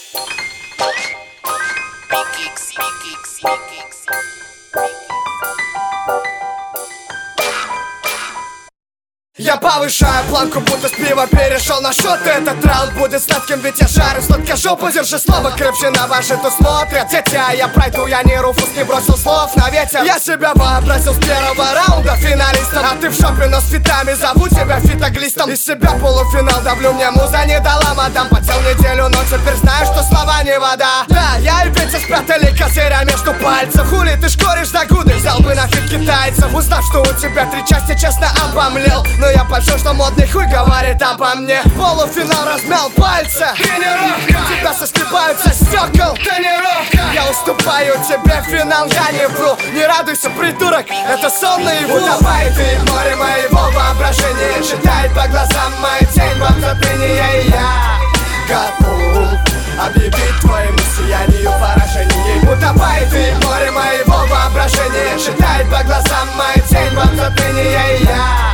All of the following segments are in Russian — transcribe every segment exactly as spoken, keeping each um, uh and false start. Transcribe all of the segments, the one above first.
Я повышаю планку, будто с пива перешел на шот. Этот раунд будет сладким, ведь я жарю сладкожопу. Держи слово крепче, на ваши то смотрят дети. А я пройду, я не руфус, не бросил слов на ветер. Я себя вообразил с первого раунда финалистом. А ты в шопе, но с фитами, зову тебя фитоглистом. Из себя полуфинал давлю, мне муза не дала мадам. Потел неделю, но теперь знаю, что слова не вода. Да, я и Петя спрятали козыря между пальцев. Хули ты шкоришь за гуды, взял бы на фит китайцев. Узнав, что у тебя три части, честно обомлел. Но я почти что модный хуй говорит обо мне. Полуфинал размял пальцы. Тренировка. Тебя соскребаются стекол. Тренировка. Я уступаю тебе финал, я не вру. Не радуйся, придурок, это сон наяву. Утопай ты в море моего воображения. Читает по глазам моя тень во забвение. И я готов объявить твоему сиянию поражение. Утопай ты в море моего воображения. Читает по глазам моя тень во забвение. И я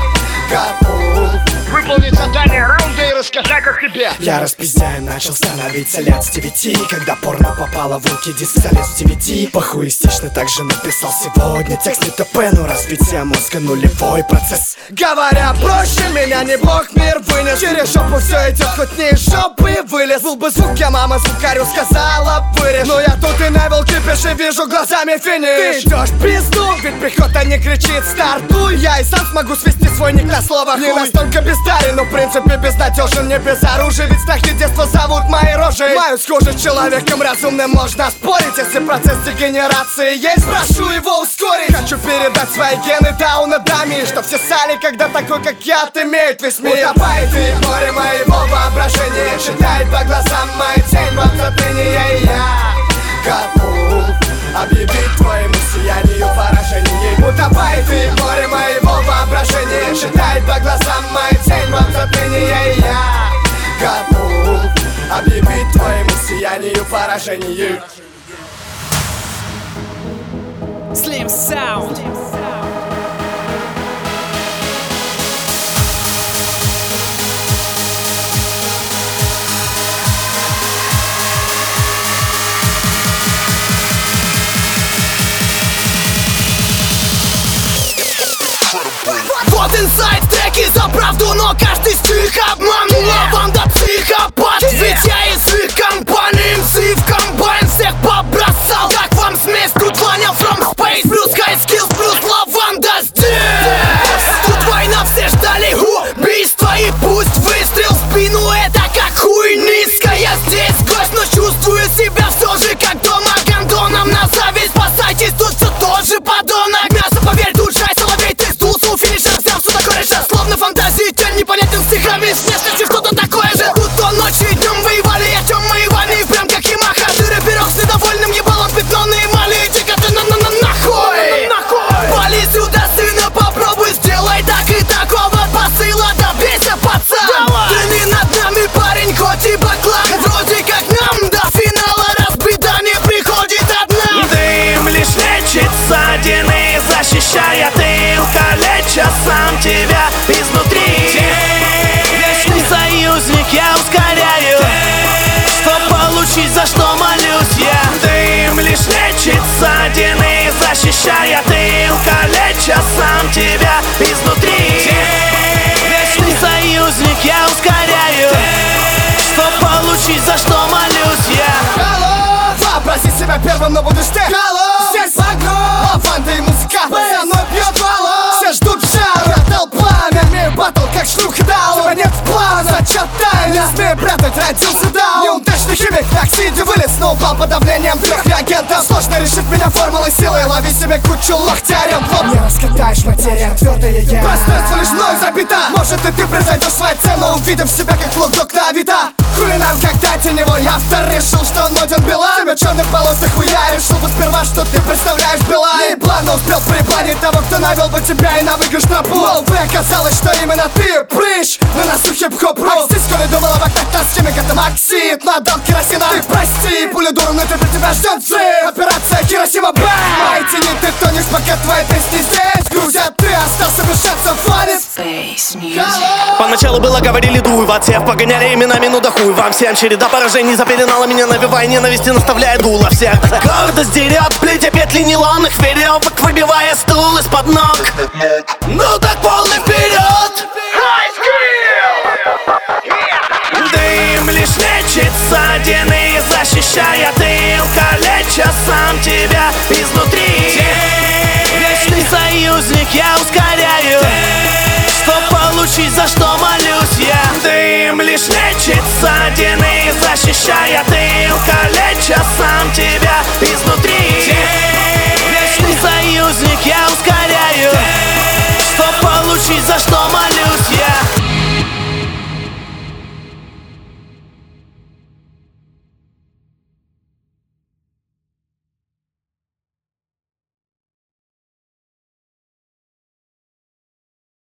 готов выполнить задание раунда и рассказать о себе. Я распиздяем начал становиться лет с девяти, когда порно попало в руки диск залез в ди ви ди. Похуистично также написал сегодня текст не ТП, но разбитие мозга нулевой процесс. Говоря проще, меня не бог мир вынес. Через жопу все идет, хоть не из жопы вылез. Был бы звук, я мама звукарю сказала вырежь. Но я тут и Невил кипиш и вижу глазами финиш. Ты идешь в пизду, ведь пехота не кричит стартуй. Я и сам смогу свести свой ник на слово хуй. Не настолько бездарен, но в принципе безнадежен, не без оружия. Ведь страхи детства зовут мои рожи. Мою схожи с человеком разумным можно спорить. Если процесс дегенерации есть, прошу его ускорить. Хочу передать свои гены Дауна даме, чтоб все сали, когда такой как я отымеет весь мир. Утопай ты в море моего воображения. Читает по глазам моя тень во забвение. И я готов объявить твоему сиянию поражение. Утопай ты в море моего воображения. Читает по глазам моя тень во забвение. И я готов объявить твоему сиянию поражение. Slim Sound. Вот инсайд, треки за правду, но каждый стих обманула банда психопат. Ведь я язык компании, эм си в комбайн всех побросал. Как вам смесь, тут вонял from space. Плюс high skills, плюс лаванда здесь. Тут война, все ждали убийства. И пусть выстрел в спину, это как хуй низко. Я здесь гость, но чувствую себя все же как дома. Гондоном на зависть спасайтесь, тут все тоже подонок. Мясо, поверь, тут жай, соловей, ты сдулся у финиша. Взял все такое же, словно фантазии, тень непонятен стихами. С внешностью что-то такое же, будто ночью и днем воевали. Я тем воевали, прям как Ямаха. Дыры пирог с недовольным ебалом, пятно на эмали. Иди-ка ты на-на-на нахуй. Вали сюда, сына, попробуй, сделай так и такого посыла. Добейся, пацан. Ты над нами, парень, хоть и баклан. Вроде как нам до финала разбита не приходит одна. Дым лишь лечит ссадины, защищая тыл, калеча сам тебя изнутри. Вечный союзник, я ускоряю, чтоб получить, за что молюсь я. Дым лишь лечит ссадины, защищая тыл, калеча сам тебя изнутри. Вечный союзник, я ускоряю, чтоб получить, за что молюсь я. Алло, вообрази себя первым, но будешь ты. Алло, здесь погром, лаванда и музыка за мной бьет вало. Все ждут жара, толпа, имею батл, как шлюха дал. Тебя нет плана, зачем тайна? Не смей прятать, родился даун. Неудачный химик, так сиди вылез, но упал под давлением трех реагентов. Сложно решить меня формулой силы, лови себе кучу локтярем. Не раскатаешь материя, твердая я. Пространство лишь мной забито. Может и ты превзойдешь свою цену, увидев себя как флот на Авито. Хули нам, когда теневой автор решил, что он моден Билан. Тебя черных полос нахуя решил бы сперва, что ты представляешь Билан. Не плавно успел припанить того, кто навел бы тебя и на выигрыш тропу. Мол, бы оказалось, что именно ты прыщ. На носу хип-хоп рок. Здесь, коли думала, вокруг нас Химик это Максит, надал керосина. Ты прости, пуля дура, но теперь тебя ждет взрыв. Операция Хиросима Бэм. Майти не ты тонешь, пока твои песни здесь грузят. Ты остался без шансов, фанит. Поначалу было говорили дуй в отсев, погоняли именами, ну да хуй вам всем. Череда поражений запеленала меня, навевая ненависти, наставляя дуло всех. Гордость дерет, плетя петли нейлонных веревок, выбивая стул из-под ног. Ну так полный вперед! Дым лишь лечит ссадины, защищая тыл, калеча сам тебя изнутри.